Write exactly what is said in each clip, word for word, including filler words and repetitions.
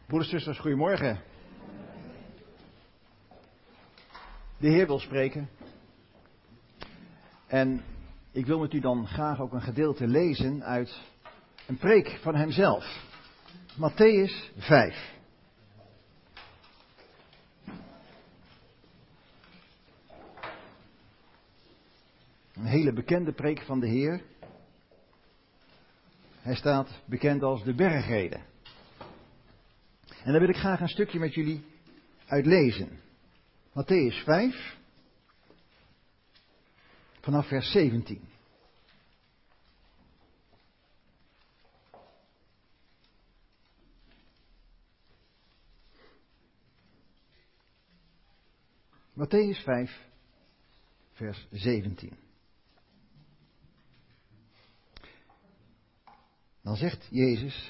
Broeders en zusters, goedemorgen. De Heer wil spreken. En ik wil met u dan graag ook een gedeelte lezen uit een preek van hemzelf. Mattheüs vijf. Een hele bekende preek van de Heer. Hij staat bekend als de bergrede. En daar wil ik graag een stukje met jullie uit lezen. Mattheüs vijf, vanaf vers zeventien. Mattheüs vijf, vers zeventien. Dan zegt Jezus: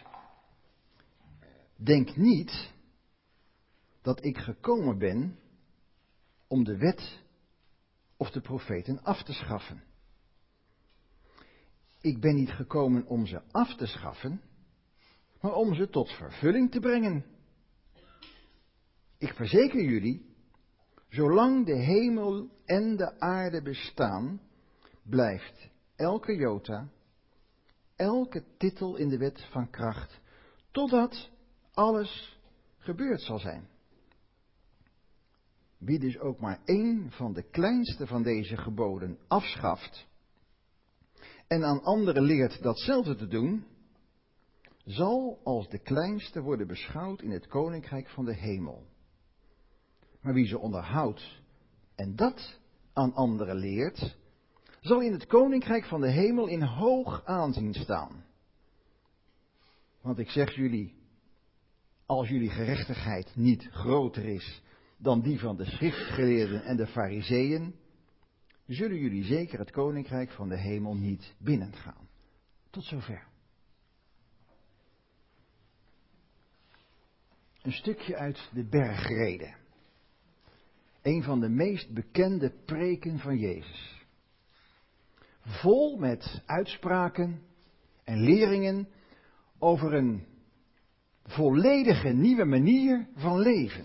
denk niet dat ik gekomen ben om de wet of de profeten af te schaffen. Ik ben niet gekomen om ze af te schaffen, maar om ze tot vervulling te brengen. Ik verzeker jullie, zolang de hemel en de aarde bestaan, blijft elke jota, elke titel in de wet van kracht, totdat alles gebeurd zal zijn. Wie dus ook maar één van de kleinste van deze geboden afschaft en aan anderen leert datzelfde te doen, zal als de kleinste worden beschouwd in het koninkrijk van de hemel. Maar wie ze onderhoudt en dat aan anderen leert, zal in het koninkrijk van de hemel in hoog aanzien staan. Want ik zeg jullie, als jullie gerechtigheid niet groter is dan die van de schriftgeleerden en de fariseeën, zullen jullie zeker het koninkrijk van de hemel niet binnengaan. Tot zover. Een stukje uit de bergrede. Een van de meest bekende preken van Jezus. Vol met uitspraken en leringen over een volledige nieuwe manier van leven.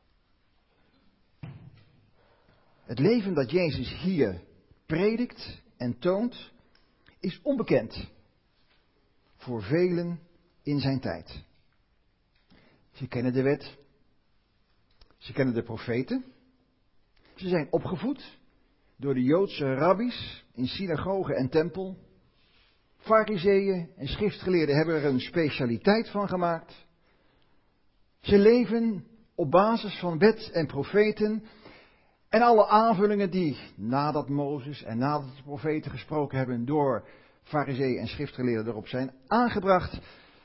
Het leven dat Jezus hier predikt en toont, is onbekend voor velen in zijn tijd. Ze kennen de wet, ze kennen de profeten, ze zijn opgevoed door de Joodse rabbies in synagoge en tempel. Fariseeën en schriftgeleerden hebben er een specialiteit van gemaakt. Ze leven op basis van wet en profeten en alle aanvullingen die nadat Mozes en nadat de profeten gesproken hebben door fariseeën en schriftgeleerden erop zijn aangebracht.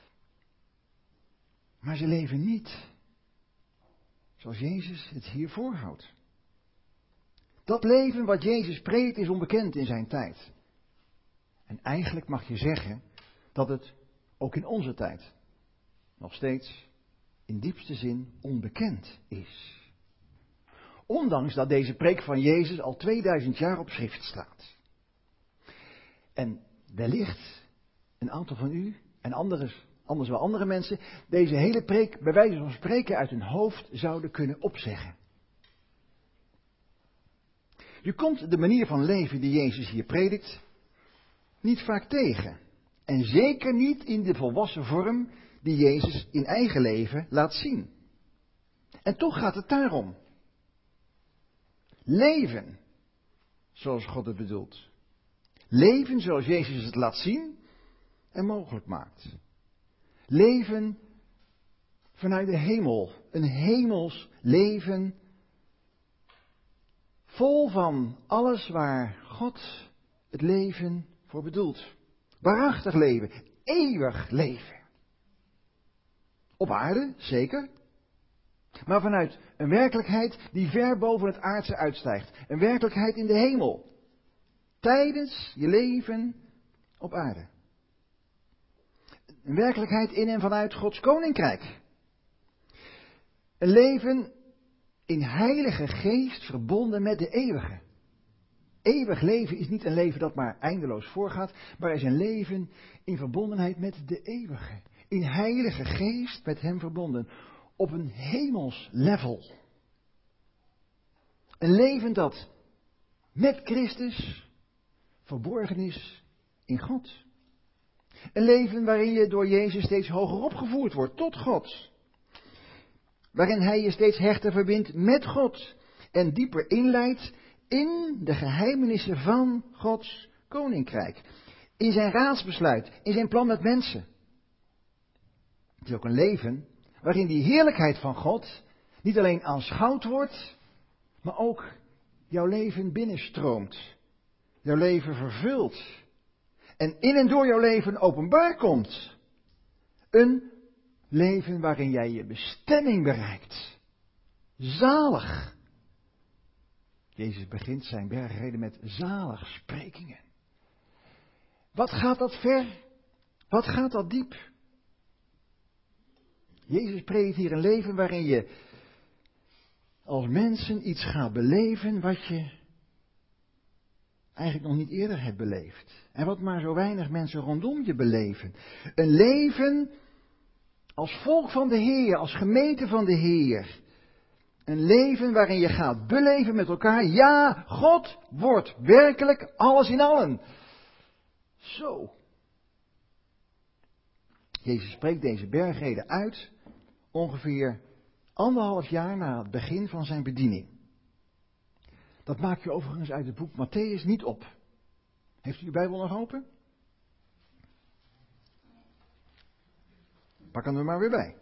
Maar ze leven niet zoals Jezus het hier voorhoudt. Dat leven wat Jezus predikt is onbekend in zijn tijd. En eigenlijk mag je zeggen dat het ook in onze tijd nog steeds in diepste zin onbekend is. Ondanks dat deze preek van Jezus al tweeduizend jaar op schrift staat. En wellicht een aantal van u en anders, anders wel andere mensen deze hele preek bij wijze van spreken uit hun hoofd zouden kunnen opzeggen. Je komt de manier van leven die Jezus hier predikt niet vaak tegen. En zeker niet in de volwassen vorm die Jezus in eigen leven laat zien. En toch gaat het daarom. Leven zoals God het bedoelt. Leven zoals Jezus het laat zien en mogelijk maakt. Leven vanuit de hemel. Een hemels leven vol van alles waar God het leven voor bedoelt. Waarachtig leven, eeuwig leven. Op aarde, zeker. Maar vanuit een werkelijkheid die ver boven het aardse uitstijgt. Een werkelijkheid in de hemel. Tijdens je leven op aarde. Een werkelijkheid in en vanuit Gods koninkrijk. Een leven in heilige geest verbonden met de eeuwige. Eeuwig leven is niet een leven dat maar eindeloos voorgaat, maar is een leven in verbondenheid met de eeuwige. in heilige geest met hem verbonden. Op een hemels level. Een leven dat met Christus verborgen is in God. Een leven waarin je door Jezus steeds hoger opgevoerd wordt tot God. Waarin hij je steeds hechter verbindt met God. En dieper inleidt in de geheimenissen van Gods koninkrijk. In zijn raadsbesluit, in zijn plan met mensen. Het is ook een leven waarin die heerlijkheid van God niet alleen aanschouwd wordt, maar ook jouw leven binnenstroomt. Jouw leven vervult. En in en door jouw leven openbaar komt. Een leven waarin jij je bestemming bereikt. Zalig. Jezus begint zijn bergreden met zaligsprekingen. Wat gaat dat ver? Wat gaat dat diep? Jezus predikt hier een leven waarin je als mensen iets gaat beleven wat je eigenlijk nog niet eerder hebt beleefd. En wat maar zo weinig mensen rondom je beleven. Een leven als volk van de Heer, als gemeente van de Heer. Een leven waarin je gaat beleven met elkaar. Ja, God wordt werkelijk alles in allen. Zo. Jezus spreekt deze bergreden uit ongeveer anderhalf jaar na het begin van zijn bediening. Dat maak je overigens uit het boek Mattheüs niet op. Heeft u uw Bijbel nog open? Pak hem er maar weer bij.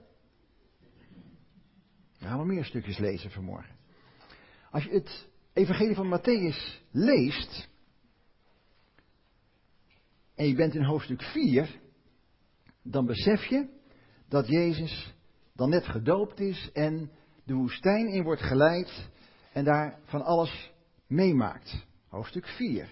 We gaan nog meer stukjes lezen vanmorgen. Als je het evangelie van Mattheüs leest, en je bent in hoofdstuk vier, dan besef je dat Jezus dan net gedoopt is en de woestijn in wordt geleid en daar van alles meemaakt. Hoofdstuk vier.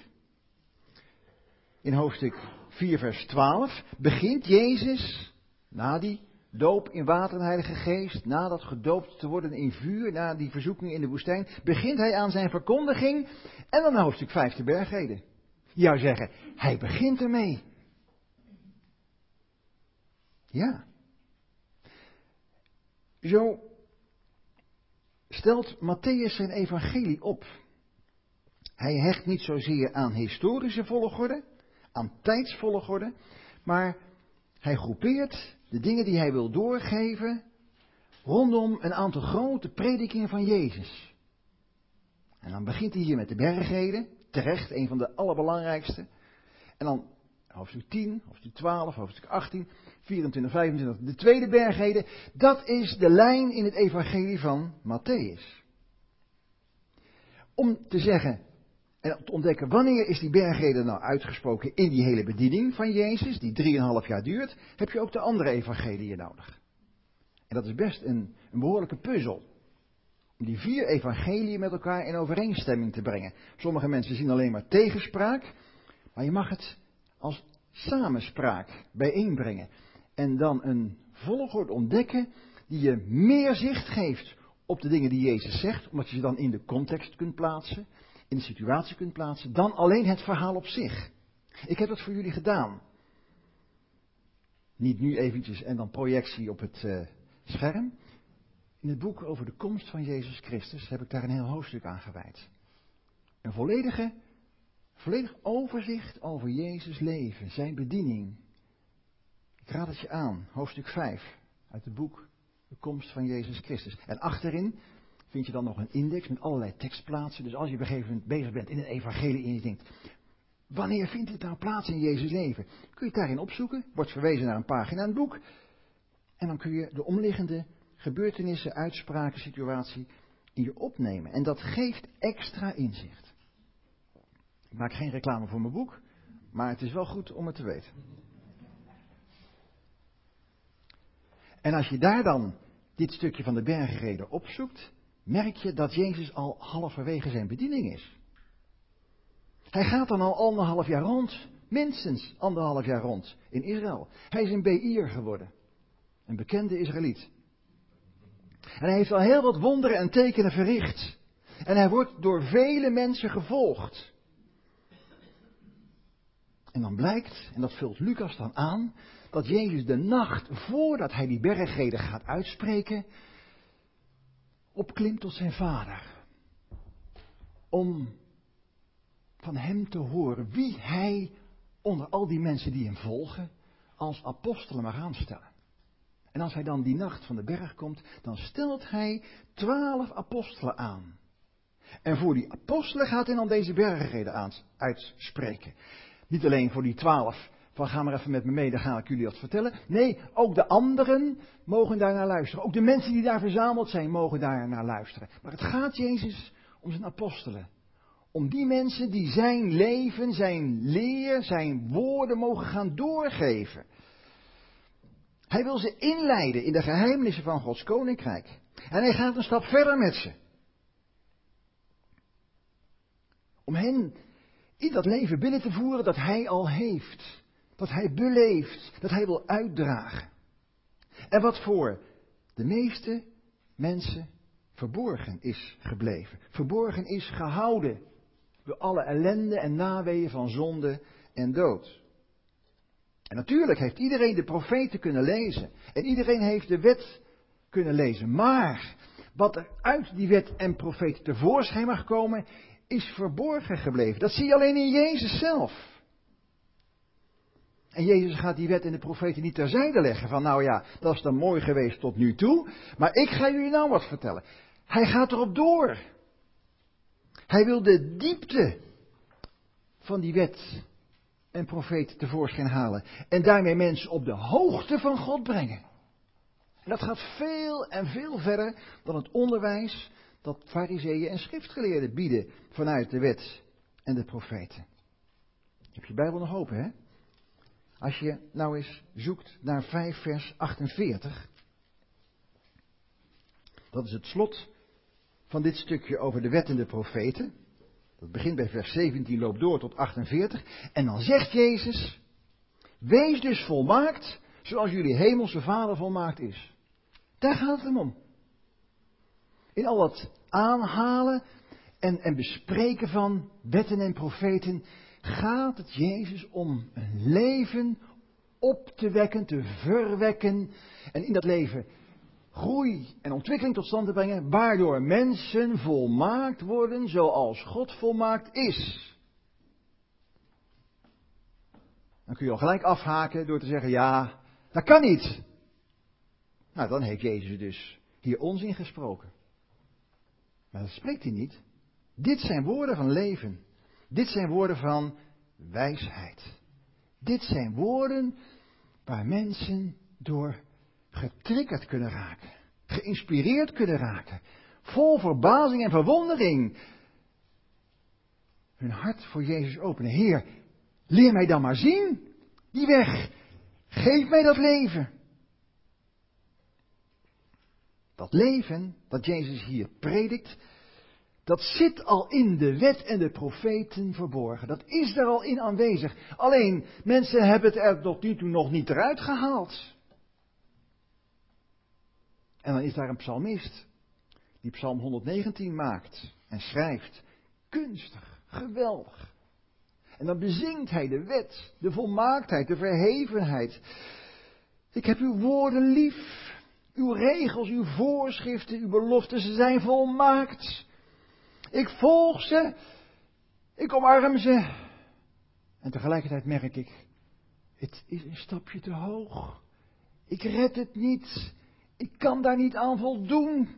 In hoofdstuk vier vers twaalf begint Jezus, na die doop in water en Heilige Geest, na dat gedoopt te worden in vuur, na die verzoeking in de woestijn, begint hij aan zijn verkondiging en dan hoofdstuk vijf de bergreden. Je zou zeggen, hij begint ermee. Ja. Zo stelt Mattheüs zijn evangelie op. Hij hecht niet zozeer aan historische volgorde, aan tijdsvolgorde, maar hij groepeert de dingen die hij wil doorgeven rondom een aantal grote predikingen van Jezus. En dan begint hij hier met de bergreden, terecht, een van de allerbelangrijkste. En dan hoofdstuk tien, hoofdstuk twaalf, hoofdstuk achttien, vierentwintig, vijfentwintig, de tweede bergreden. Dat is de lijn in het evangelie van Mattheüs. Om te zeggen en te ontdekken wanneer is die bergreden nou uitgesproken in die hele bediening van Jezus, die drieënhalf jaar duurt, heb je ook de andere evangeliën nodig. En dat is best een, een behoorlijke puzzel. Om die vier evangeliën met elkaar in overeenstemming te brengen. Sommige mensen zien alleen maar tegenspraak, maar je mag het als samenspraak bijeenbrengen. En dan een volgorde ontdekken die je meer zicht geeft op de dingen die Jezus zegt, omdat je ze dan in de context kunt plaatsen, in de situatie kunt plaatsen, dan alleen het verhaal op zich. Ik heb dat voor jullie gedaan. Niet nu eventjes en dan projectie op het uh, scherm. In het boek over de komst van Jezus Christus heb ik daar een heel hoofdstuk aan gewijd. Een volledige, volledig overzicht over Jezus' leven, zijn bediening. Ik raad het je aan, hoofdstuk vijf uit het boek De komst van Jezus Christus. En achterin vind je dan nog een index met allerlei tekstplaatsen. Dus als je op een gegeven moment bezig bent in een evangelie en je denkt, wanneer vindt dit nou plaats in Jezus' leven? Kun je het daarin opzoeken, wordt verwezen naar een pagina in het boek. En dan kun je de omliggende gebeurtenissen, uitspraken, situatie hier opnemen. En dat geeft extra inzicht. Ik maak geen reclame voor mijn boek, maar het is wel goed om het te weten. En als je daar dan dit stukje van de bergreden opzoekt, merk je dat Jezus al halverwege zijn bediening is. Hij gaat dan al anderhalf jaar rond, minstens anderhalf jaar rond in Israël. Hij is een Beïr geworden, een bekende Israëliet. En hij heeft al heel wat wonderen en tekenen verricht. En hij wordt door vele mensen gevolgd. En dan blijkt, en dat vult Lucas dan aan, dat Jezus de nacht voordat hij die bergreden gaat uitspreken, opklimt tot zijn Vader. Om van hem te horen wie hij onder al die mensen die hem volgen als apostelen mag aanstellen. En als hij dan die nacht van de berg komt, dan stelt hij twaalf apostelen aan. En voor die apostelen gaat hij dan deze bergreden uitspreken. Niet alleen voor die twaalf, van ga maar even met me mee, dan ga ik jullie wat vertellen. Nee, ook de anderen mogen daar naar luisteren. Ook de mensen die daar verzameld zijn, mogen daar naar luisteren. Maar het gaat Jezus om zijn apostelen. Om die mensen die zijn leven, zijn leer, zijn woorden mogen gaan doorgeven. Hij wil ze inleiden in de geheimnissen van Gods koninkrijk. En hij gaat een stap verder met ze. Om hen in dat leven binnen te voeren dat hij al heeft. Dat hij beleeft, dat hij wil uitdragen. En wat voor de meeste mensen verborgen is gebleven. Verborgen is gehouden door alle ellende en naweeën van zonde en dood. En natuurlijk heeft iedereen de profeten kunnen lezen. En iedereen heeft de wet kunnen lezen. Maar wat er uit die wet en profeten tevoorschijn mag komen, is verborgen gebleven. Dat zie je alleen in Jezus zelf. En Jezus gaat die wet en de profeten niet terzijde leggen. Van nou ja, dat is dan mooi geweest tot nu toe. Maar ik ga jullie nou wat vertellen. Hij gaat erop door. Hij wil de diepte van die wet en profeten tevoorschijn halen. En daarmee mensen op de hoogte van God brengen. En dat gaat veel en veel verder dan het onderwijs dat farizeeën en schriftgeleerden bieden vanuit de wet en de profeten. Je hebt je Bijbel nog open, hè? Als je nou eens zoekt naar vijf vers achtenveertig. Dat is het slot van dit stukje over de wet en de profeten. Dat begint bij vers zeventien, loopt door tot achtenveertig. En dan zegt Jezus, wees dus volmaakt zoals jullie hemelse Vader volmaakt is. Daar gaat het hem om. In al dat aanhalen en, en bespreken van wetten en profeten gaat het Jezus om een leven op te wekken, te verwekken. En in dat leven groei en ontwikkeling tot stand te brengen, waardoor mensen volmaakt worden zoals God volmaakt is. Dan kun je al gelijk afhaken door te zeggen, ja, dat kan niet. Nou, dan heeft Jezus dus hier onzin gesproken. Maar dat spreekt hij niet. Dit zijn woorden van leven. Dit zijn woorden van wijsheid. Dit zijn woorden waar mensen door getriggerd kunnen raken. Geïnspireerd kunnen raken. Vol verbazing en verwondering. Hun hart voor Jezus openen. Heer, leer mij dan maar zien. Die weg. Geef mij dat leven. Dat leven dat Jezus hier predikt, dat zit al in de wet en de profeten verborgen. Dat is er al in aanwezig. Alleen, mensen hebben het er tot nu toe nog niet eruit gehaald. En dan is daar een psalmist, die psalm honderdnegentien maakt en schrijft. Kunstig, geweldig. En dan bezingt hij de wet, de volmaaktheid, de verhevenheid. Ik heb uw woorden lief. Uw regels, uw voorschriften, uw beloften, ze zijn volmaakt. Ik volg ze. Ik omarm ze. En tegelijkertijd merk ik, het is een stapje te hoog. Ik red het niet. Ik kan daar niet aan voldoen.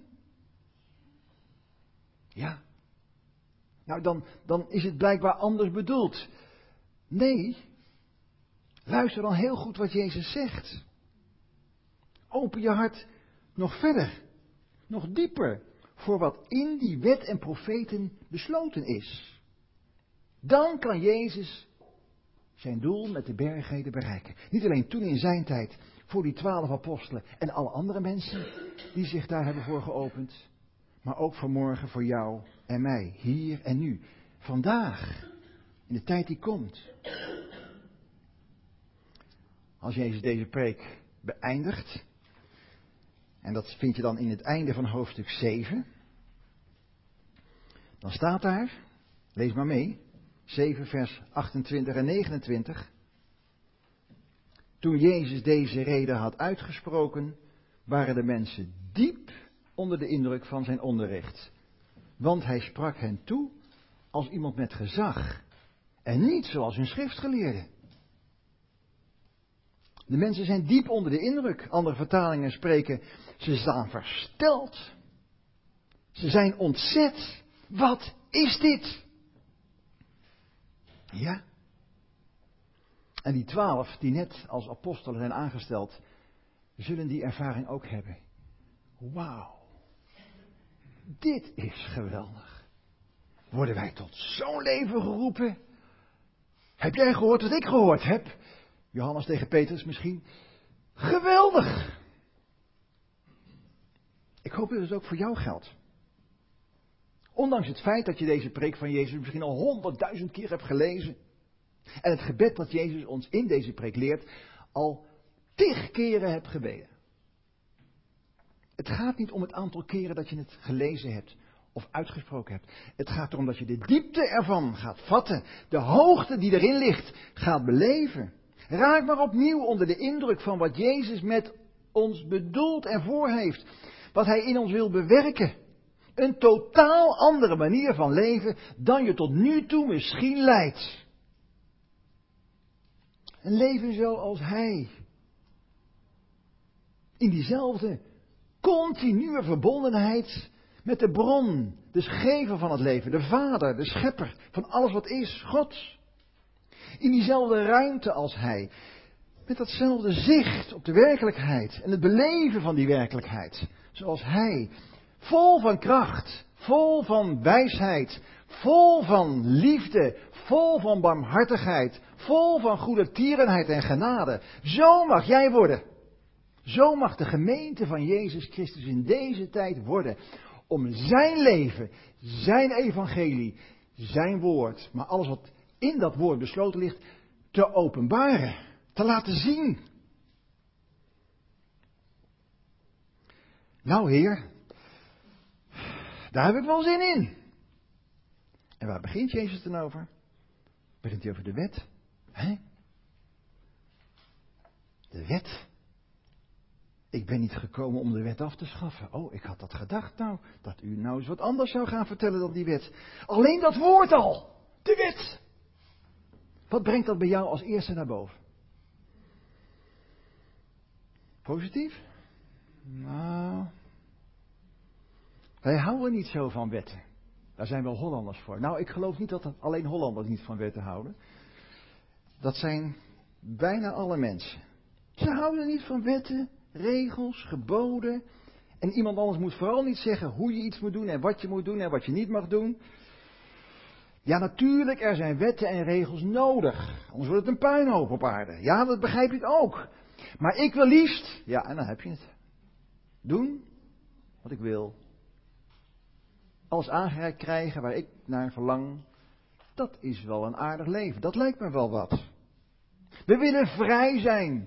Ja. Nou, dan, dan is het blijkbaar anders bedoeld. Nee. Luister dan heel goed wat Jezus zegt. Open je hart nog verder, nog dieper, voor wat in die wet en profeten besloten is. Dan kan Jezus zijn doel met de bergreden bereiken. Niet alleen toen in zijn tijd, voor die twaalf apostelen en alle andere mensen die zich daar hebben voor geopend, maar ook vanmorgen voor jou en mij, hier en nu. Vandaag, in de tijd die komt. Als Jezus deze preek beëindigt, en dat vind je dan in het einde van hoofdstuk zeven. Dan staat daar, lees maar mee, zeven vers achtentwintig en negenentwintig. Toen Jezus deze reden had uitgesproken, waren de mensen diep onder de indruk van zijn onderricht. Want hij sprak hen toe als iemand met gezag en niet zoals hun schriftgeleerden. De mensen zijn diep onder de indruk. Andere vertalingen spreken, ze staan versteld. Ze zijn ontzet. Wat is dit? Ja. En die twaalf die net als apostelen zijn aangesteld, zullen die ervaring ook hebben. Wauw. Dit is geweldig. Worden wij tot zo'n leven geroepen? Heb jij gehoord wat ik gehoord heb? Johannes tegen Petrus misschien. Geweldig! Ik hoop dat het ook voor jou geldt. Ondanks het feit dat je deze preek van Jezus misschien al honderdduizend keer hebt gelezen. En het gebed dat Jezus ons in deze preek leert al tig keren hebt gebeden. Het gaat niet om het aantal keren dat je het gelezen hebt of uitgesproken hebt. Het gaat erom dat je de diepte ervan gaat vatten. De hoogte die erin ligt gaat beleven. Raak maar opnieuw onder de indruk van wat Jezus met ons bedoelt en voor heeft. Wat hij in ons wil bewerken. Een totaal andere manier van leven dan je tot nu toe misschien leidt. Een leven zoals hij. In diezelfde continue verbondenheid met de bron, de gever van het leven, de Vader, de schepper van alles wat is, God. In diezelfde ruimte als hij, met datzelfde zicht op de werkelijkheid en het beleven van die werkelijkheid, zoals hij, vol van kracht, vol van wijsheid, vol van liefde, vol van barmhartigheid, vol van goedertierenheid en genade. Zo mag jij worden. Zo mag de gemeente van Jezus Christus in deze tijd worden. Om zijn leven, zijn evangelie, zijn woord, maar alles wat in dat woord besloten ligt, te openbaren, te laten zien. Nou Heer, daar heb ik wel zin in. En waar begint Jezus dan over? Begint hij over de wet? Hè? De wet. Ik ben niet gekomen om de wet af te schaffen. Oh, ik had dat gedacht nou, dat u nou eens wat anders zou gaan vertellen dan die wet. Alleen dat woord al, de wet. Wat brengt dat bij jou als eerste naar boven? Positief? Nou, wij houden niet zo van wetten. Daar zijn wel Hollanders voor. Nou, ik geloof niet dat alleen Hollanders niet van wetten houden. Dat zijn bijna alle mensen. Ze houden niet van wetten, regels, geboden. En iemand anders moet vooral niet zeggen hoe je iets moet doen en wat je moet doen en wat je niet mag doen. Ja, natuurlijk, er zijn wetten en regels nodig. Anders wordt het een puinhoop op aarde. Ja, dat begrijp ik ook. Maar ik wil liefst, ja, en dan heb je het. Doen wat ik wil. Alles aangereikt krijgen waar ik naar verlang. Dat is wel een aardig leven. Dat lijkt me wel wat. We willen vrij zijn.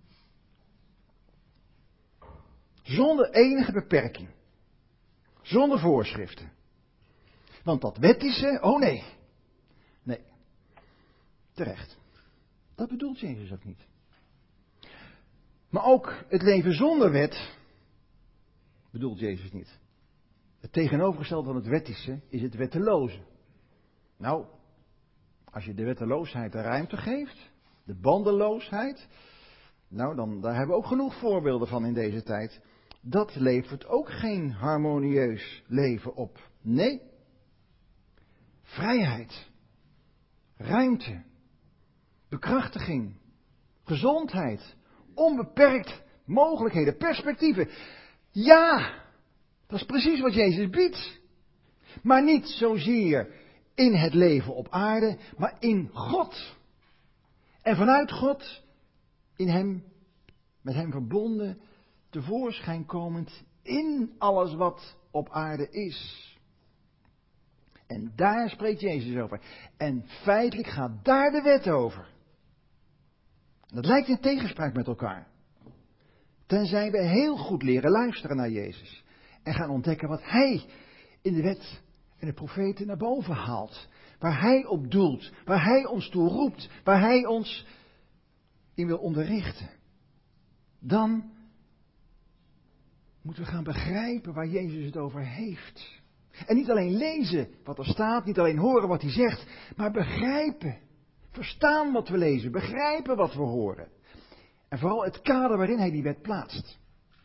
Zonder enige beperking. Zonder voorschriften. Want dat wettische, oh nee. Nee. Terecht. Dat bedoelt Jezus ook niet. Maar ook het leven zonder wet bedoelt Jezus niet. Het tegenovergestelde van het wettische is het wetteloze. Nou, als je de wetteloosheid de ruimte geeft, de bandeloosheid, nou dan daar hebben we ook genoeg voorbeelden van in deze tijd. Dat levert ook geen harmonieus leven op. Nee. Vrijheid, ruimte, bekrachtiging, gezondheid, onbeperkt mogelijkheden, perspectieven. Ja, dat is precies wat Jezus biedt. Maar niet zozeer in het leven op aarde, maar in God. En vanuit God, in Hem, met Hem verbonden, tevoorschijn komend in alles wat op aarde is. En daar spreekt Jezus over. En feitelijk gaat daar de wet over. Dat lijkt in tegenspraak met elkaar. Tenzij we heel goed leren luisteren naar Jezus. En gaan ontdekken wat Hij in de wet en de profeten naar boven haalt. Waar Hij op doelt. Waar Hij ons toe roept. Waar Hij ons in wil onderrichten, dan moeten we gaan begrijpen waar Jezus het over heeft. En niet alleen lezen wat er staat, niet alleen horen wat hij zegt, maar begrijpen. Verstaan wat we lezen, begrijpen wat we horen. En vooral het kader waarin hij die wet plaatst.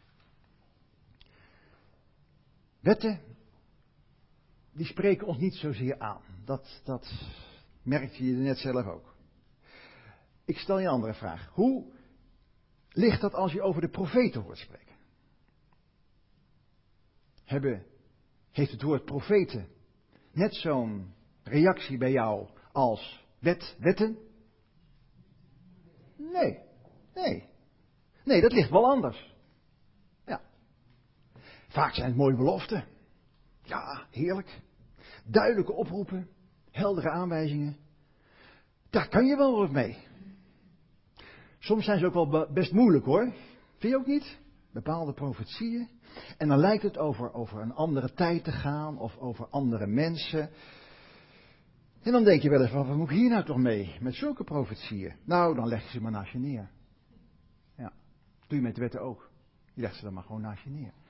Wetten, die spreken ons niet zozeer aan. Dat, dat merkte je net zelf ook. Ik stel je een andere vraag. Hoe ligt dat als je over de profeten hoort spreken? Hebben, heeft het woord profeten net zo'n reactie bij jou als wet, wetten? Nee, nee. Nee, dat ligt wel anders. Ja. Vaak zijn het mooie beloften. Ja, heerlijk. Duidelijke oproepen, heldere aanwijzingen. Daar kan je wel wat mee. Soms zijn ze ook wel best moeilijk hoor. Vind je ook niet? Bepaalde profetieën. En dan lijkt het over, over een andere tijd te gaan of over andere mensen. En dan denk je wel eens, wat moet ik hier nou toch mee? Met zulke profetieën. Nou, dan leg je ze maar naast je neer. Ja, doe je met de wetten ook. Je legt ze dan maar gewoon naast je neer.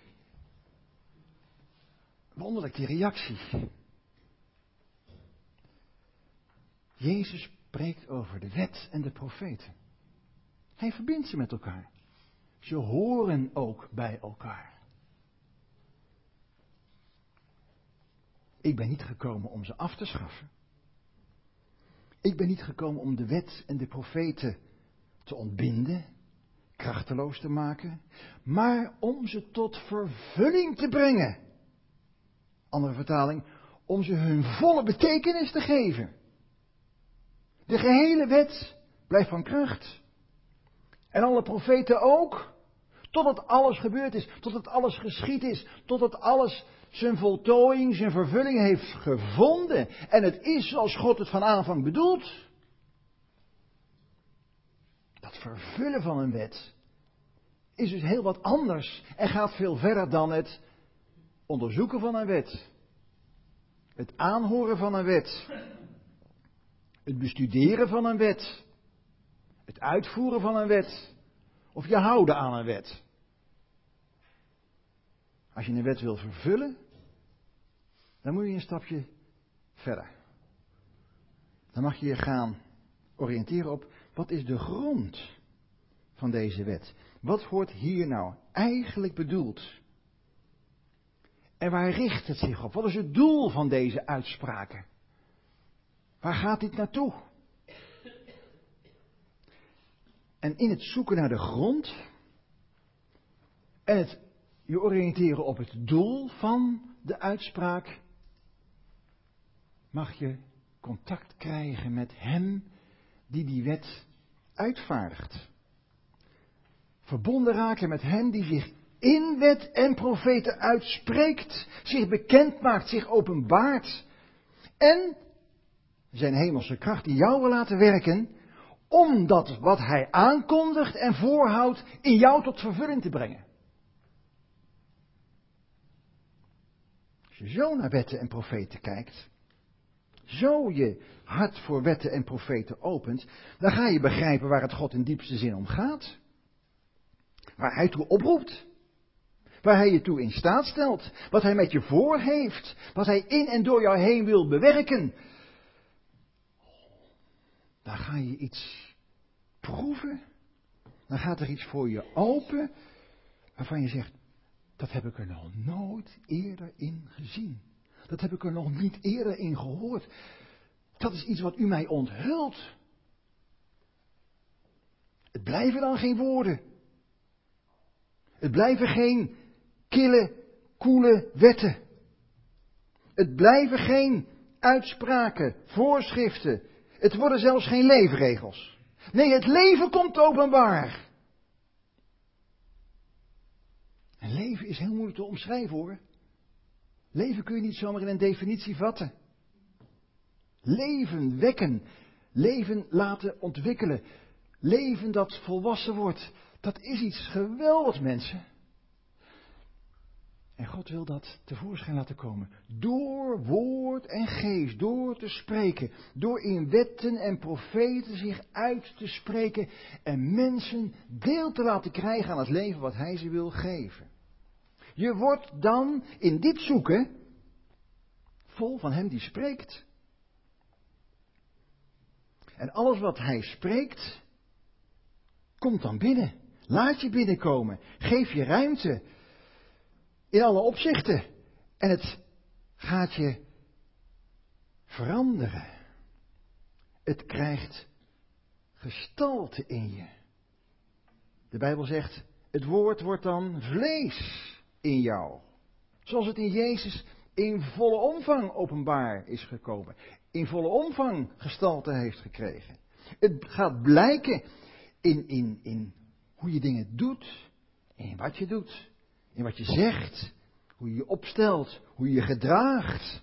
Wonderlijk die reactie. Jezus spreekt over de wet en de profeten. Hij verbindt ze met elkaar. Ze horen ook bij elkaar. Ik ben niet gekomen om ze af te schaffen. Ik ben niet gekomen om de wet en de profeten te ontbinden, krachteloos te maken, maar om ze tot vervulling te brengen. Andere vertaling, om ze hun volle betekenis te geven. De gehele wet blijft van kracht. En alle profeten ook. Totdat alles gebeurd is. Totdat alles geschied is. Totdat alles zijn voltooiing, zijn vervulling heeft gevonden. En het is zoals God het van aanvang bedoelt. Dat vervullen van een wet is dus heel wat anders. En gaat veel verder dan het onderzoeken van een wet. Het aanhoren van een wet. Het bestuderen van een wet. Het uitvoeren van een wet. Of je houden aan een wet. Als je een wet wil vervullen, dan moet je een stapje verder. Dan mag je je gaan oriënteren op, wat is de grond van deze wet? Wat wordt hier nou eigenlijk bedoeld? En waar richt het zich op? Wat is het doel van deze uitspraken? Waar gaat dit naartoe? En in het zoeken naar de grond en het je oriënteren op het doel van de uitspraak, mag je contact krijgen met hem die die wet uitvaardigt. Verbonden raken met hem die zich in wet en profeten uitspreekt, zich bekend maakt, zich openbaart. En zijn hemelse kracht die jou wil laten werken, om dat wat hij aankondigt en voorhoudt in jou tot vervulling te brengen. Als je zo naar wetten en profeten kijkt, zo je hart voor wetten en profeten opent, dan ga je begrijpen waar het God in diepste zin om gaat. Waar hij toe oproept. Waar hij je toe in staat stelt. Wat hij met je voor heeft. Wat hij in en door jou heen wil bewerken. Dan ga je iets proeven. Dan gaat er iets voor je open. Waarvan je zegt, dat heb ik er nog nooit eerder in gezien. Dat heb ik er nog niet eerder in gehoord. Dat is iets wat u mij onthult. Het blijven dan geen woorden. Het blijven geen kille, koele wetten. Het blijven geen uitspraken, voorschriften. Het worden zelfs geen leefregels. Nee, het leven komt openbaar. En leven is heel moeilijk te omschrijven hoor. Leven kun je niet zomaar in een definitie vatten. Leven wekken. Leven laten ontwikkelen. Leven dat volwassen wordt. Dat is iets geweldigs, mensen. En God wil dat tevoorschijn laten komen. Door woord en geest, door te spreken. Door in wetten en profeten zich uit te spreken. En mensen deel te laten krijgen aan het leven wat hij ze wil geven. Je wordt dan in dit zoeken vol van hem die spreekt. En alles wat hij spreekt, komt dan binnen. Laat je binnenkomen. Geef je ruimte. In alle opzichten. En het gaat je veranderen. Het krijgt gestalte in je. De Bijbel zegt, het woord wordt dan vlees in jou. Zoals het in Jezus in volle omvang openbaar is gekomen. In volle omvang gestalte heeft gekregen. Het gaat blijken in, in, in hoe je dingen doet. In wat je doet. In wat je zegt. Hoe je je opstelt. Hoe je je gedraagt.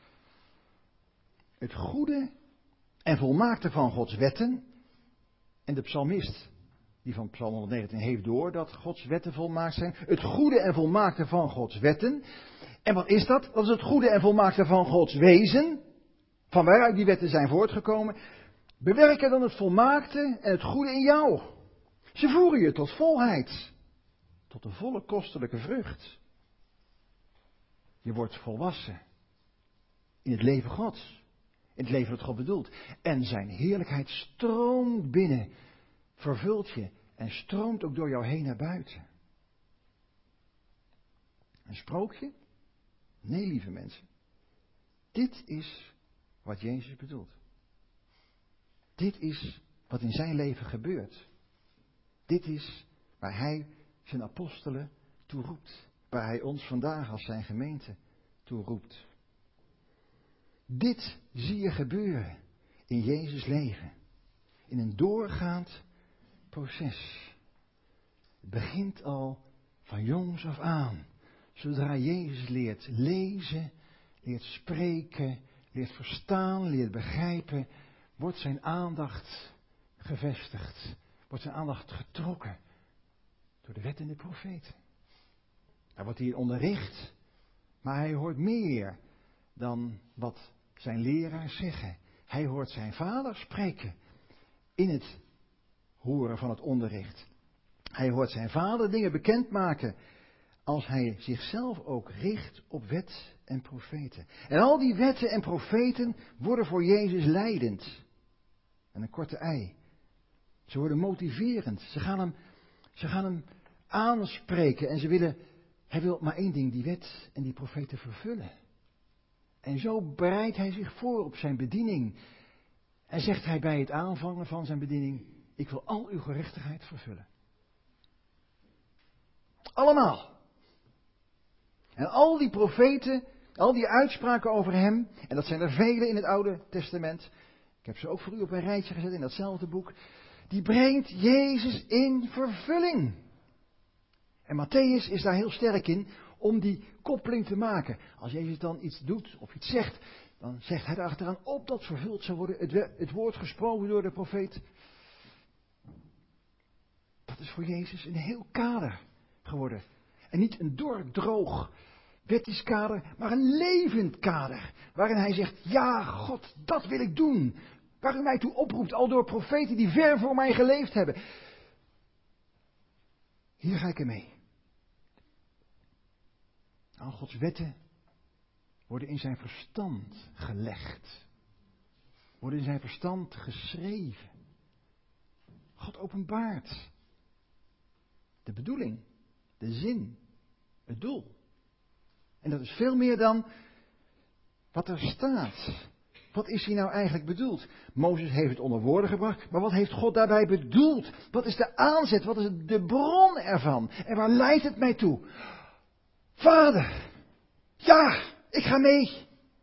Het goede en volmaakte van Gods wetten. En de psalmist, die van Psalm honderdnegentien heeft door dat Gods wetten volmaakt zijn. Het goede en volmaakte van Gods wetten. En wat is dat? Dat is het goede en volmaakte van Gods wezen. Van waaruit die wetten zijn voortgekomen. Bewerken dan het volmaakte en het goede in jou. Ze voeren je tot volheid. Tot de volle kostelijke vrucht. Je wordt volwassen. In het leven Gods. In het leven dat God bedoelt. En zijn heerlijkheid stroomt binnen. Vervult je. En stroomt ook door jou heen naar buiten. Een sprookje? Nee, lieve mensen. Dit is wat Jezus bedoelt. Dit is wat in zijn leven gebeurt. Dit is waar hij zijn apostelen toe roept. Waar hij ons vandaag als zijn gemeente toe roept. Dit zie je gebeuren in Jezus' leven. In een doorgaand proces. Het begint al van jongs af aan. Zodra Jezus leert lezen, leert spreken, leert verstaan, leert begrijpen, wordt zijn aandacht gevestigd. Wordt zijn aandacht getrokken door de wet en de profeten. Daar wordt hij onderricht, maar hij hoort meer dan wat zijn leraars zeggen. Hij hoort zijn vader spreken in het horen van het onderricht. Hij hoort zijn vader dingen bekendmaken als hij zichzelf ook richt op wet en profeten. En al die wetten en profeten worden voor Jezus leidend. En een korte ei. Ze worden motiverend. Ze gaan hem, ze gaan hem aanspreken en ze willen, hij wil maar één ding, die wet en die profeten vervullen. En zo bereidt hij zich voor op zijn bediening. En zegt hij bij het aanvangen van zijn bediening, ik wil al uw gerechtigheid vervullen. Allemaal. En al die profeten, al die uitspraken over hem, en dat zijn er vele in het Oude Testament, ik heb ze ook voor u op een rijtje gezet in datzelfde boek, die brengt Jezus in vervulling. En Matthäus is daar heel sterk in om die koppeling te maken. Als Jezus dan iets doet of iets zegt, dan zegt hij erachteraan, opdat vervuld zou worden het, het woord gesproken door de profeet. Dat is voor Jezus een heel kader geworden. En niet een doordroog wettisch kader, maar een levend kader. Waarin hij zegt, ja God, dat wil ik doen. Waar u mij toe oproept, al door profeten die ver voor mij geleefd hebben. Hier ga ik ermee. Al Gods wetten worden in zijn verstand gelegd. Worden in zijn verstand geschreven. God openbaart de bedoeling, de zin, het doel. En dat is veel meer dan wat er staat. Wat is hier nou eigenlijk bedoeld? Mozes heeft het onder woorden gebracht, maar wat heeft God daarbij bedoeld? Wat is de aanzet? Wat is de bron ervan? En waar leidt het mij toe? Vader, ja, ik ga mee.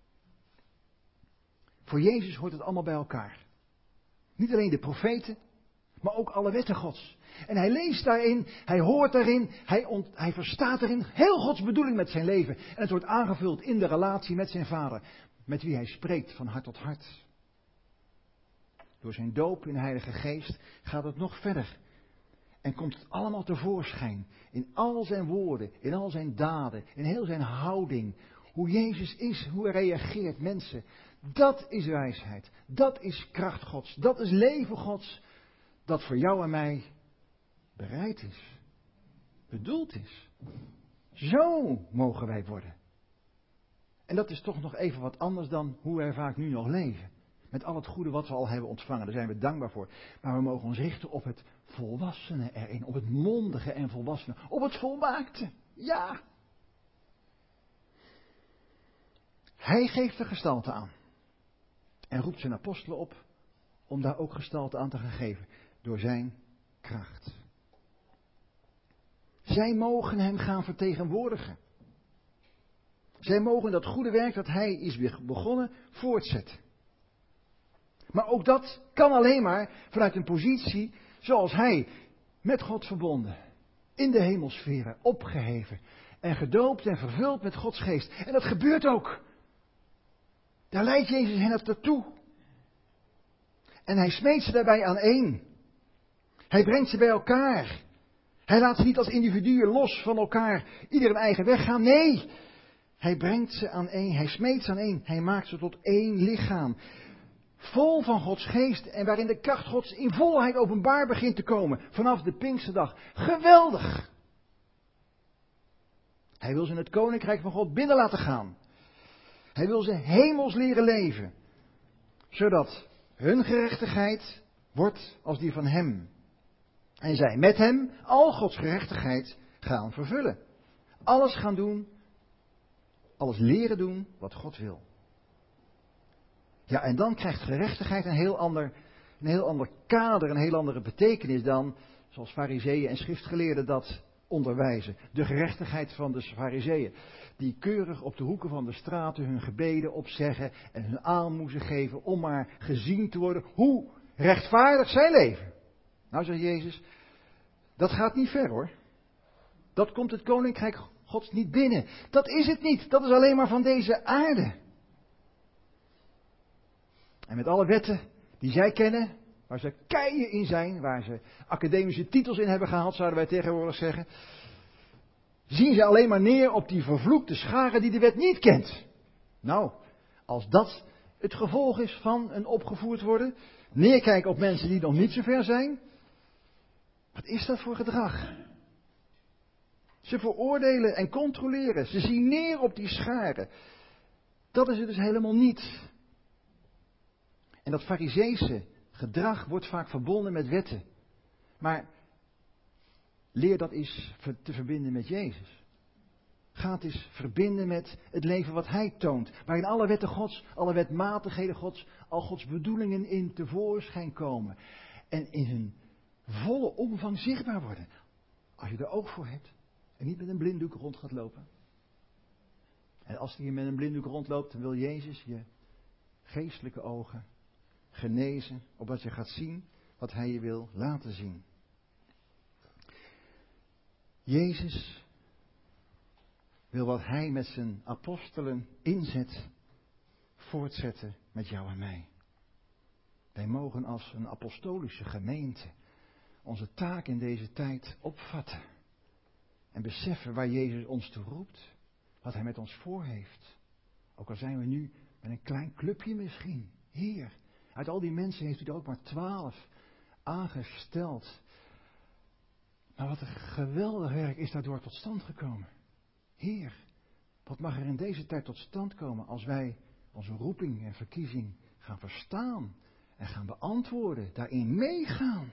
Voor Jezus hoort het allemaal bij elkaar. Niet alleen de profeten, maar ook alle wetten Gods. En hij leest daarin, hij hoort daarin, hij, ont, hij verstaat daarin heel Gods bedoeling met zijn leven. En het wordt aangevuld in de relatie met zijn vader, met wie hij spreekt van hart tot hart. Door zijn doop in de Heilige Geest gaat het nog verder. En komt het allemaal tevoorschijn. In al zijn woorden, in al zijn daden, in heel zijn houding. Hoe Jezus is, hoe hij reageert, mensen. Dat is wijsheid. Dat is kracht Gods. Dat is leven Gods. Dat voor jou en mij bereid is. Bedoeld is. Zo mogen wij worden. En dat is toch nog even wat anders dan hoe wij vaak nu nog leven. Met al het goede wat we al hebben ontvangen, daar zijn we dankbaar voor. Maar we mogen ons richten op het volwassene erin. Op het mondige en volwassene. Op het volmaakte. Ja. Hij geeft er gestalte aan. En roept zijn apostelen op om daar ook gestalte aan te gaan geven. Door zijn kracht. Zij mogen hem gaan vertegenwoordigen. Zij mogen dat goede werk dat hij is begonnen voortzetten. Maar ook dat kan alleen maar vanuit een positie zoals hij, met God verbonden, in de hemelsferen, opgeheven en gedoopt en vervuld met Gods geest. En dat gebeurt ook. Daar leidt Jezus hen naartoe. En hij smeet ze daarbij aan één. Hij brengt ze bij elkaar. Hij laat ze niet als individuen los van elkaar, ieder een eigen weg gaan. Nee, hij brengt ze aan één. Hij smeet ze aan één. Hij maakt ze tot één lichaam. Vol van Gods geest en waarin de kracht Gods in volheid openbaar begint te komen. Vanaf de Pinksterdag. Geweldig! Hij wil ze in het koninkrijk van God binnen laten gaan. Hij wil ze hemels leren leven. Zodat hun gerechtigheid wordt als die van hem. En zij met hem al Gods gerechtigheid gaan vervullen. Alles gaan doen, alles leren doen wat God wil. Ja, en dan krijgt gerechtigheid een heel ander, een heel ander kader, een heel andere betekenis dan zoals farizeeën en schriftgeleerden dat onderwijzen. De gerechtigheid van de farizeeën, die keurig op de hoeken van de straten hun gebeden opzeggen en hun aalmoezen geven om maar gezien te worden hoe rechtvaardig zij leven. Nou, zegt Jezus, dat gaat niet ver hoor. Dat komt het koninkrijk Gods niet binnen. Dat is het niet. Dat is alleen maar van deze aarde. En met alle wetten die zij kennen, waar ze keien in zijn, waar ze academische titels in hebben gehaald, zouden wij tegenwoordig zeggen, zien ze alleen maar neer op die vervloekte schare die de wet niet kent. Nou, als dat het gevolg is van een opgevoerd worden, neerkijken op mensen die nog niet zo ver zijn, wat is dat voor gedrag? Ze veroordelen en controleren. Ze zien neer op die scharen. Dat is het dus helemaal niet. En dat fariseese gedrag wordt vaak verbonden met wetten. Maar leer dat eens te verbinden met Jezus. Ga het eens verbinden met het leven wat Hij toont. Waarin alle wetten Gods, alle wetmatigheden Gods, al Gods bedoelingen in tevoorschijn komen. En in hun volle omvang zichtbaar worden. Als je er oog voor hebt. En niet met een blinddoek rond gaat lopen. En als je hier met een blinddoek rondloopt, dan wil Jezus je geestelijke ogen genezen, opdat je gaat zien wat Hij je wil laten zien. Jezus wil wat Hij met zijn apostelen inzet, voortzetten met jou en mij. Wij mogen als een apostolische gemeente onze taak in deze tijd opvatten. En beseffen waar Jezus ons toe roept. Wat Hij met ons voor heeft. Ook al zijn we nu met een klein clubje misschien. Heer, uit al die mensen heeft u er ook maar twaalf aangesteld. Maar wat een geweldig werk is daardoor tot stand gekomen. Heer, wat mag er in deze tijd tot stand komen als wij onze roeping en verkiezing gaan verstaan en gaan beantwoorden, daarin meegaan.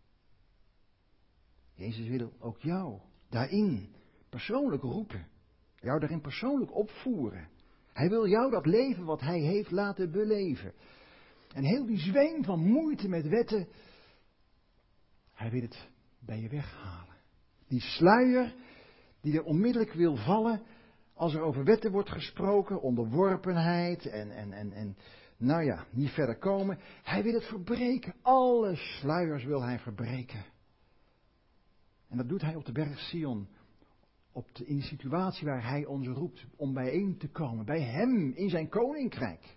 Jezus wil ook jou daarin persoonlijk roepen. Jou daarin persoonlijk opvoeren. Hij wil jou dat leven wat Hij heeft laten beleven. En heel die zweem van moeite met wetten, Hij wil het bij je weghalen. Die sluier die er onmiddellijk wil vallen als er over wetten wordt gesproken, onderworpenheid en, en, en, en nou ja, niet verder komen. Hij wil het verbreken. Alle sluiers wil Hij verbreken. En dat doet Hij op de berg Sion. Op de, in de situatie waar Hij ons roept om bijeen te komen. Bij Hem in zijn koninkrijk.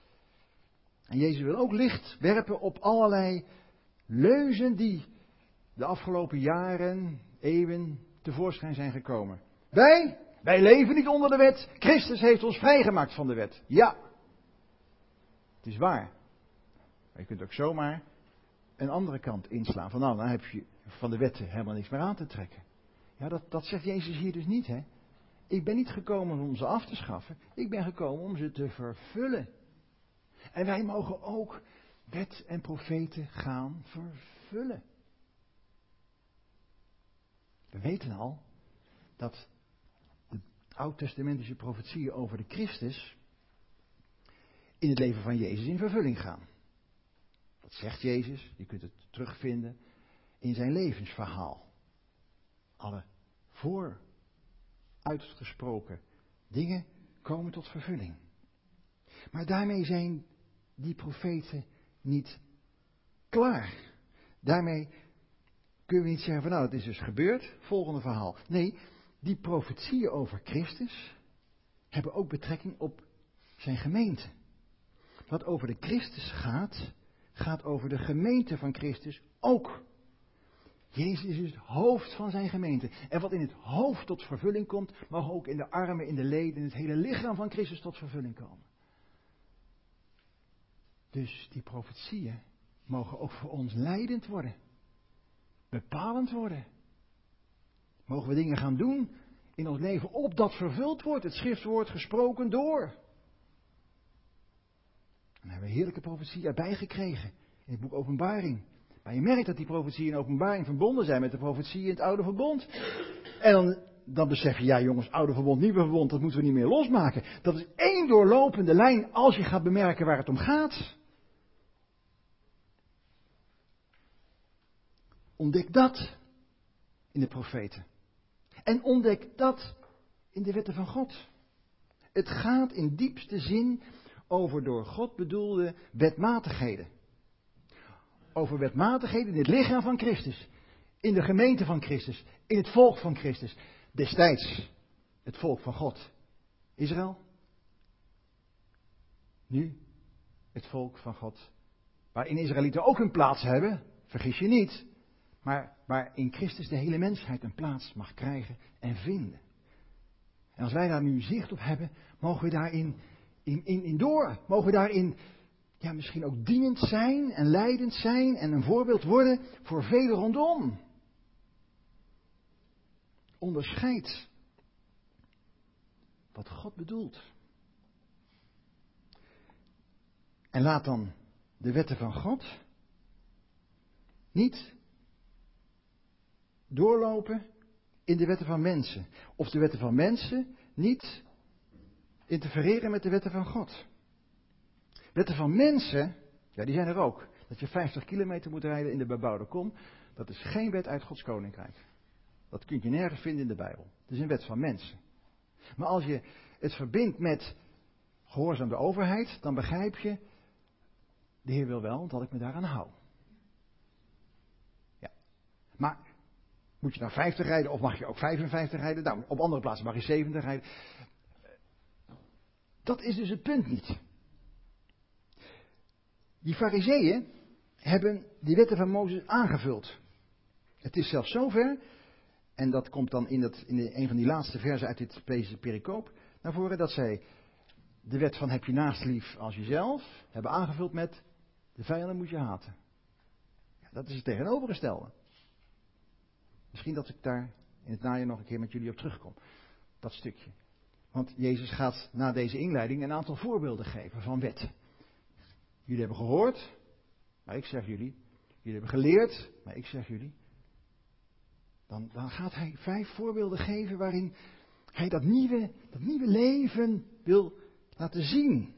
En Jezus wil ook licht werpen op allerlei leuzen die de afgelopen jaren, eeuwen tevoorschijn zijn gekomen. Wij, wij leven niet onder de wet. Christus heeft ons vrijgemaakt van de wet. Ja, het is waar. Maar je kunt ook zomaar een andere kant inslaan. Van nou, dan heb je van de wetten helemaal niks meer aan te trekken. Ja, dat, dat zegt Jezus hier dus niet, hè. Ik ben niet gekomen om ze af te schaffen. Ik ben gekomen om ze te vervullen. En wij mogen ook wet en profeten gaan vervullen. We weten al dat de oud-testamentische profetieën over de Christus in het leven van Jezus in vervulling gaan. Dat zegt Jezus, je kunt het terugvinden in zijn levensverhaal. Alle vooruitgesproken dingen komen tot vervulling. Maar daarmee zijn die profeten niet klaar. Daarmee kunnen we niet zeggen van nou, het is dus gebeurd, volgende verhaal. Nee, die profetieën over Christus hebben ook betrekking op zijn gemeente. Wat over de Christus gaat, gaat over de gemeente van Christus ook. Jezus is het hoofd van zijn gemeente. En wat in het hoofd tot vervulling komt, mag ook in de armen, in de leden, in het hele lichaam van Christus tot vervulling komen. Dus die profetieën mogen ook voor ons leidend worden. Bepalend worden. Mogen we dingen gaan doen in ons leven opdat vervuld wordt. Het schriftwoord gesproken door. En daar hebben we heerlijke profetieën erbij gekregen. In het boek Openbaring. Maar je merkt dat die profetieën in Openbaring verbonden zijn met de profetieën in het Oude Verbond. En dan, dan besef je, ja jongens, Oude Verbond, Nieuwe Verbond, dat moeten we niet meer losmaken. Dat is één doorlopende lijn als je gaat bemerken waar het om gaat. Ontdek dat in de profeten. En ontdek dat in de wetten van God. Het gaat in diepste zin over door God bedoelde wetmatigheden. Over wetmatigheden in het lichaam van Christus. In de gemeente van Christus. In het volk van Christus. Destijds het volk van God. Israël. Nu het volk van God. Waarin Israëlieten ook een plaats hebben. Vergis je niet. Maar waar in Christus de hele mensheid een plaats mag krijgen en vinden. En als wij daar nu zicht op hebben, mogen we daarin in, in, in door. Mogen we daarin ja, misschien ook dienend zijn en leidend zijn en een voorbeeld worden voor velen rondom. Onderscheid wat God bedoelt. En laat dan de wetten van God niet doorlopen in de wetten van mensen. Of de wetten van mensen niet interfereren met de wetten van God. Wetten van mensen, ja die zijn er ook. Dat je vijftig kilometer moet rijden in de bebouwde kom. Dat is geen wet uit Gods koninkrijk. Dat kun je nergens vinden in de Bijbel. Het is een wet van mensen. Maar als je het verbindt met gehoorzaam de overheid, dan begrijp je, de Heer wil wel dat ik me daaraan hou. Ja. Maar moet je nou vijftig rijden of mag je ook vijfenvijftig rijden? Nou, op andere plaatsen mag je zeventig rijden. Dat is dus het punt niet. Die fariseeën hebben die wetten van Mozes aangevuld. Het is zelfs zover, en dat komt dan in, het, in de, een van die laatste versen uit dit, deze pericoop naar voren, dat zij de wet van heb je naast lief als jezelf hebben aangevuld met de vijanden moet je haten. Ja, dat is het tegenovergestelde. Misschien dat ik daar in het najaar nog een keer met jullie op terugkom. Dat stukje. Want Jezus gaat na deze inleiding een aantal voorbeelden geven van wetten. Jullie hebben gehoord, maar ik zeg jullie. Jullie hebben geleerd, maar ik zeg jullie. Dan, dan gaat hij vijf voorbeelden geven waarin hij dat nieuwe, dat nieuwe leven wil laten zien.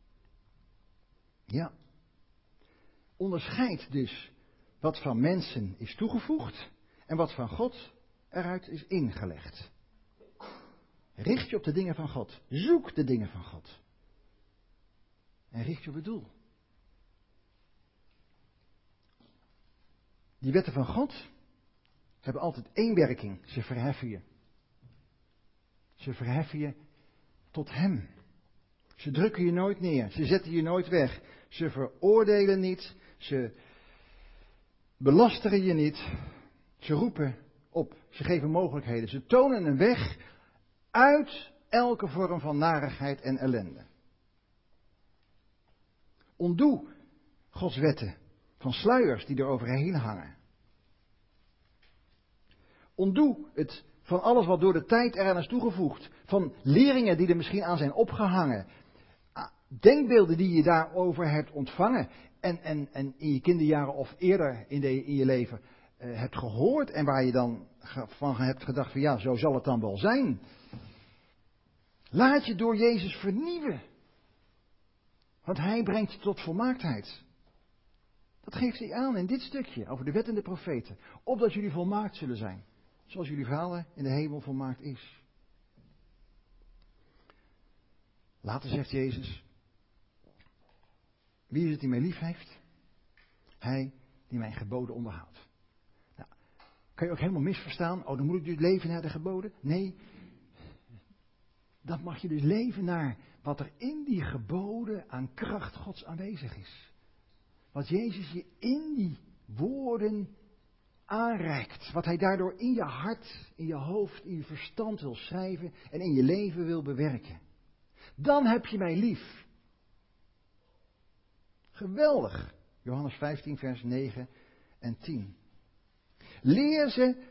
Ja. Onderscheid dus wat van mensen is toegevoegd en wat van God eruit is ingelegd. Richt je op de dingen van God. Zoek de dingen van God. En richt je op het doel. Die wetten van God hebben altijd één werking. Ze verheffen je. Ze verheffen je tot Hem. Ze drukken je nooit neer. Ze zetten je nooit weg. Ze veroordelen niet. Ze belasteren je niet. Ze roepen op, ze geven mogelijkheden, ze tonen een weg uit elke vorm van narigheid en ellende. Ontdoe Gods wetten van sluiers die er overheen hangen. Ontdoe het van alles wat door de tijd eraan is toegevoegd. Van leringen die er misschien aan zijn opgehangen. Denkbeelden die je daarover hebt ontvangen. En, en, en in je kinderjaren of eerder in, de, in je leven uh, hebt gehoord. En waar je dan van hebt gedacht van ja, zo zal het dan wel zijn. Laat je door Jezus vernieuwen. Want Hij brengt je tot volmaaktheid. Dat geeft hij aan in dit stukje over de wet en de profeten. Opdat jullie volmaakt zullen zijn. Zoals jullie Vader in de hemel volmaakt is. Later zegt Jezus. Wie is het die mij lief heeft? Hij die mijn geboden onderhoudt. Nou, kan je ook helemaal misverstaan. Oh, dan moet ik dus leven naar de geboden? Nee. Dan mag je dus leven naar wat er in die geboden aan kracht Gods aanwezig is. Wat Jezus je in die woorden aanreikt. Wat Hij daardoor in je hart, in je hoofd, in je verstand wil schrijven en in je leven wil bewerken. Dan heb je mij lief. Geweldig. Johannes vijftien vers negen en tien. Leer ze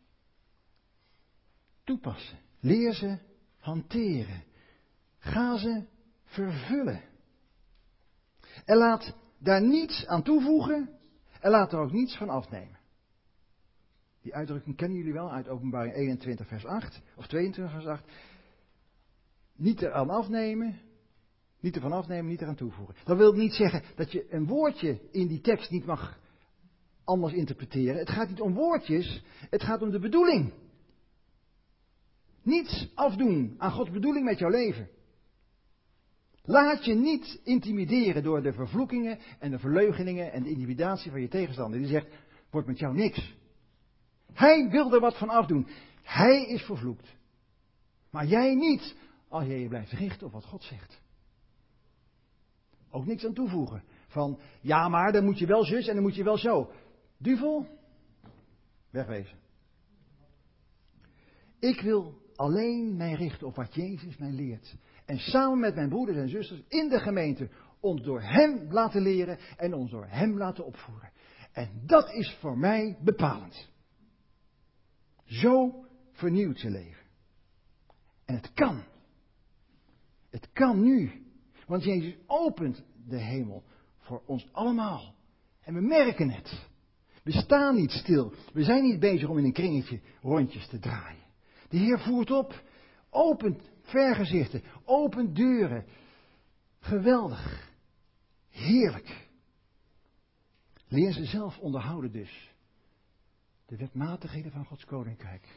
toepassen. Leer ze hanteren. Ga ze vervullen. En laat daar niets aan toevoegen. En laat er ook niets van afnemen. Die uitdrukking kennen jullie wel uit Openbaring eenentwintig vers acht. Of tweeëntwintig vers acht. Niet eraan afnemen. Niet ervan afnemen, niet eraan toevoegen. Dat wil niet zeggen dat je een woordje in die tekst niet mag anders interpreteren. Het gaat niet om woordjes. Het gaat om de bedoeling. Niets afdoen aan Gods bedoeling met jouw leven. Laat je niet intimideren door de vervloekingen en de verleugeningen en de intimidatie van je tegenstander. Die zegt, wordt met jou niks. Hij wil er wat van afdoen. Hij is vervloekt. Maar jij niet, als jij je blijft richten op wat God zegt. Ook niks aan toevoegen. Van, ja maar dan moet je wel zus en dan moet je wel zo. Duvel, wegwezen. Ik wil alleen mij richten op wat Jezus mij leert. En samen met mijn broeders en zusters in de gemeente ons door Hem laten leren en ons door Hem laten opvoeren. En dat is voor mij bepalend. Zo vernieuwt je leven. En het kan. Het kan nu. Want Jezus opent de hemel voor ons allemaal. En we merken het. We staan niet stil. We zijn niet bezig om in een kringetje rondjes te draaien. De Heer voert op. Opent vergezichten. Opent deuren. Geweldig. Heerlijk. Leer ze zelf onderhouden dus. De wetmatigheden van Gods Koninkrijk.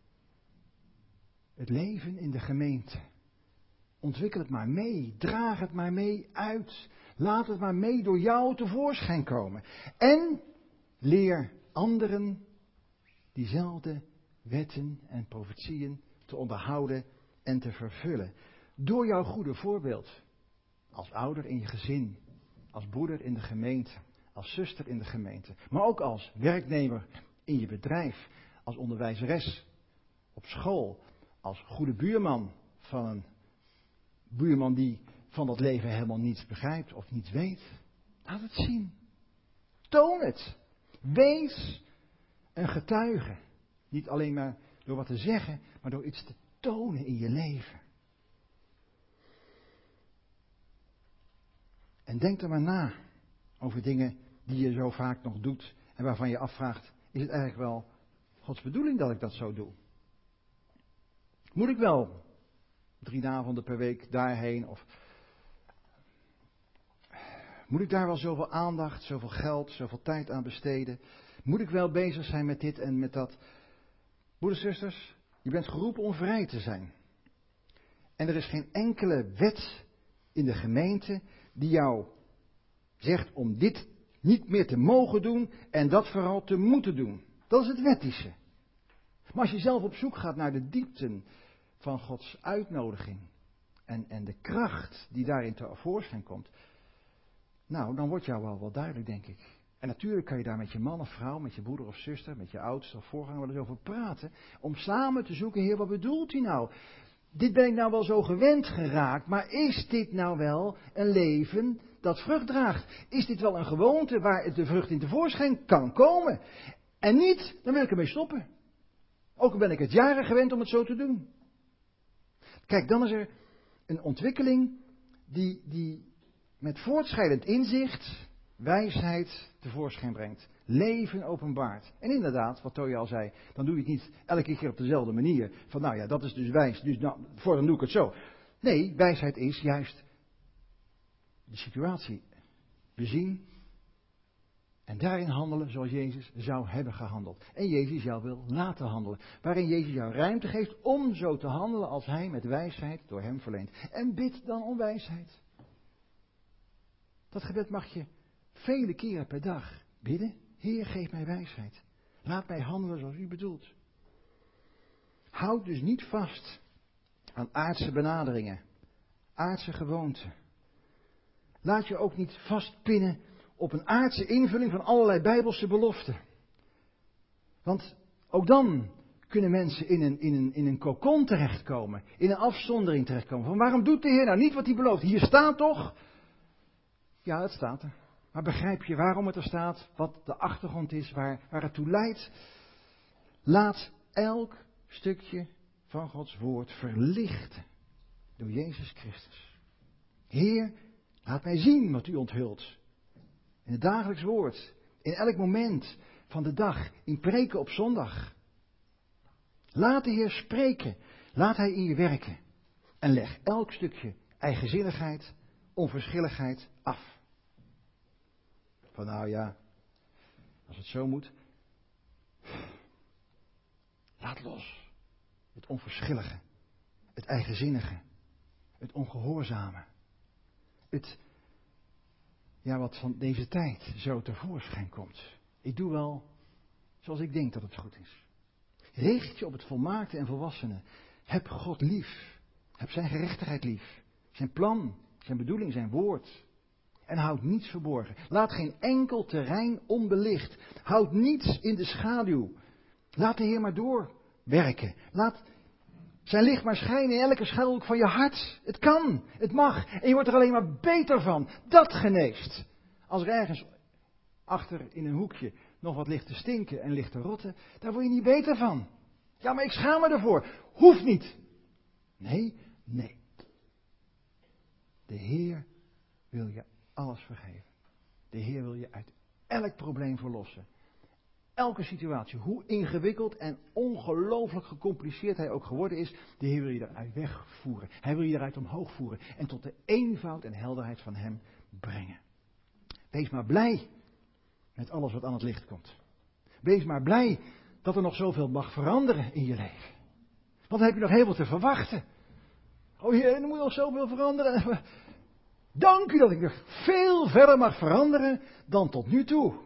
Het leven in de gemeente. Ontwikkel het maar mee. Draag het maar mee uit. Laat het maar mee door jou tevoorschijn komen. En leer anderen diezelfde wetten en profetieën te onderhouden en te vervullen. Door jouw goede voorbeeld. Als ouder in je gezin. Als broeder in de gemeente. Als zuster in de gemeente. Maar ook als werknemer in je bedrijf. Als onderwijzeres op school. Als goede buurman van een buurman die van dat leven helemaal niets begrijpt of niets weet. Laat het zien. Toon het. Wees een getuige. Niet alleen maar door wat te zeggen, maar door iets te tonen in je leven. En denk er maar na over dingen die je zo vaak nog doet en waarvan je afvraagt, is het eigenlijk wel Gods bedoeling dat ik dat zo doe? Moet ik wel drie avonden per week daarheen? Of moet ik daar wel zoveel aandacht, zoveel geld, zoveel tijd aan besteden? Moet ik wel bezig zijn met dit en met dat? Broeders en zusters, je bent geroepen om vrij te zijn. En er is geen enkele wet in de gemeente die jou zegt om dit niet meer te mogen doen en dat vooral te moeten doen. Dat is het wettische. Maar als je zelf op zoek gaat naar de diepten van Gods uitnodiging en, en de kracht die daarin tevoorschijn komt, nou, dan wordt jou wel wel duidelijk, denk ik, En natuurlijk kan je daar met je man of vrouw, met je broeder of zuster, met je oudste of voorganger wel eens over praten. Om samen te zoeken, Heer, wat bedoelt u nou? Dit ben ik nou wel zo gewend geraakt, maar is dit nou wel een leven dat vrucht draagt? Is dit wel een gewoonte waar de vrucht in tevoorschijn kan komen? En niet, dan wil ik ermee stoppen. Ook al ben ik het jaren gewend om het zo te doen. Kijk, dan is er een ontwikkeling die, die met voortschrijdend inzicht wijsheid tevoorschijn brengt. Leven openbaart. En inderdaad, wat Toja al zei, dan doe je het niet elke keer op dezelfde manier. Van nou ja, dat is dus wijs, dus nou, voor dan doe ik het zo. Nee, wijsheid is juist de situatie bezien en daarin handelen zoals Jezus zou hebben gehandeld. En Jezus jou wil laten handelen. Waarin Jezus jou ruimte geeft om zo te handelen als hij met wijsheid door hem verleent. En bid dan om wijsheid. Dat gebed mag je vele keren per dag bidden. Heer, geef mij wijsheid. Laat mij handelen zoals u bedoelt. Houd dus niet vast aan aardse benaderingen, aardse gewoonten. Laat je ook niet vastpinnen op een aardse invulling van allerlei bijbelse beloften. Want ook dan kunnen mensen in een, in een, in een kokon terechtkomen, in een afzondering terechtkomen. Van waarom doet de Heer nou niet wat hij belooft? Hier staat toch? Ja, het staat er. Maar begrijp je waarom het er staat, wat de achtergrond is, waar, waar het toe leidt? Laat elk stukje van Gods woord verlichten door Jezus Christus. Heer, laat mij zien wat u onthult. In het dagelijks woord, in elk moment van de dag, in preken op zondag. Laat de Heer spreken, laat Hij in je werken. En leg elk stukje eigenzinnigheid, onverschilligheid af. Van nou ja, als het zo moet. Laat los. Het onverschillige. Het eigenzinnige. Het ongehoorzame. Het, ja, wat van deze tijd zo tevoorschijn komt. Ik doe wel zoals ik denk dat het goed is. Richt je op het volmaakte en volwassene. Heb God lief. Heb zijn gerechtigheid lief. Zijn plan, zijn bedoeling, zijn woord. En houd niets verborgen. Laat geen enkel terrein onbelicht. Houd niets in de schaduw. Laat de Heer maar doorwerken. Laat zijn licht maar schijnen in elke schuilhoek van je hart. Het kan, het mag. En je wordt er alleen maar beter van. Dat geneest. Als er ergens achter in een hoekje nog wat ligt te stinken en ligt te rotten, daar word je niet beter van. Ja, maar ik schaam me ervoor. Hoeft niet. Nee, nee. De Heer wil je alles vergeven. De Heer wil je uit elk probleem verlossen. Elke situatie, hoe ingewikkeld en ongelooflijk gecompliceerd hij ook geworden is, de Heer wil je eruit wegvoeren. Hij wil je eruit omhoog voeren en tot de eenvoud en helderheid van hem brengen. Wees maar blij met alles wat aan het licht komt. Wees maar blij dat er nog zoveel mag veranderen in je leven. Want dan heb je nog heel veel te verwachten. Oh Heer, er moet nog zoveel veranderen. Dank u dat ik nog veel verder mag veranderen dan tot nu toe.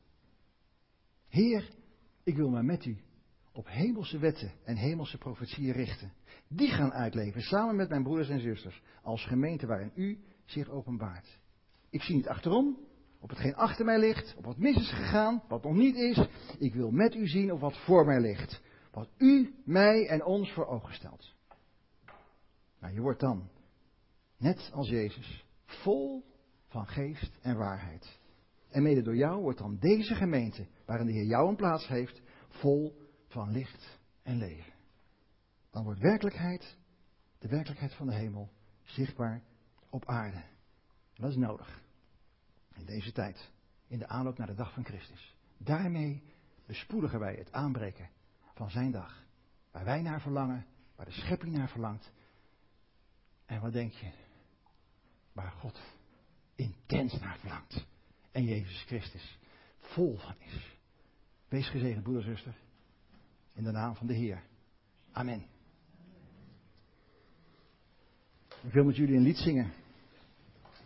Heer, ik wil me met u op hemelse wetten en hemelse profetieën richten. Die gaan uitleven samen met mijn broeders en zusters als gemeente waarin u zich openbaart. Ik zie niet achterom, op hetgeen achter mij ligt, op wat mis is gegaan, wat nog niet is. Ik wil met u zien op wat voor mij ligt. Wat u mij en ons voor ogen stelt. Nou, je wordt dan, net als Jezus, vol van geest en waarheid. En mede door jou wordt dan deze gemeente, waarin de Heer jou een plaats heeft, vol van licht en leven. Dan wordt werkelijkheid, de werkelijkheid van de hemel, zichtbaar op aarde. En dat is nodig. In deze tijd, in de aanloop naar de dag van Christus. Daarmee bespoedigen wij het aanbreken van zijn dag. Waar wij naar verlangen, waar de schepping naar verlangt. En wat denk je? Waar God intens naar verlangt. En Jezus Christus vol van is. Wees gezegend, broeder en zuster. In de naam van de Heer. Amen. Ik wil met jullie een lied zingen.